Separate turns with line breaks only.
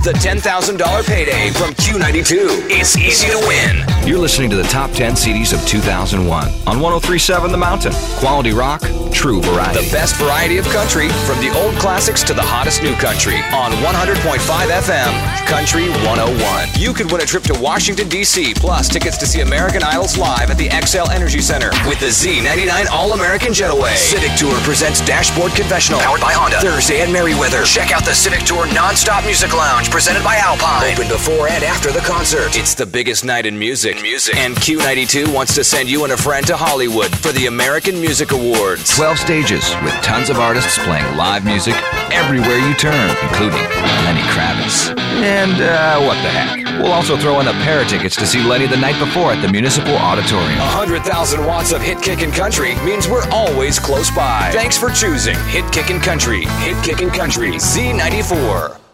The $10,000 payday from Q92. It's easy to win.
You're listening to the top 10 CDs of 2001 on 103.7 The Mountain. Quality rock, true variety.
The best variety of country, from the old classics to the hottest new country, on 100.5 FM, Country 101. You could win a trip to Washington, D.C., plus tickets to see American Idols live at the XL Energy Center with the Z99 All-American Jetaway. Civic Tour presents Dashboard Confessional, powered by Honda, Thursday at Merriweather. Check out the Civic Tour Non-Stop Music Lounge, presented by Alpine. Open before and after the concert. It's the biggest night in music. And Q92 wants to send you and a friend to Hollywood for the American Music Awards.
12 stages with tons of artists playing live music everywhere you turn, including Lenny Kravitz. And what the heck? We'll also throw in a pair of tickets to see Lenny the night before at the Municipal Auditorium.
100,000 watts of hit kickin' country means we're always close by. Thanks for choosing Hit Kickin' Country. Hit Kickin' Country Z94.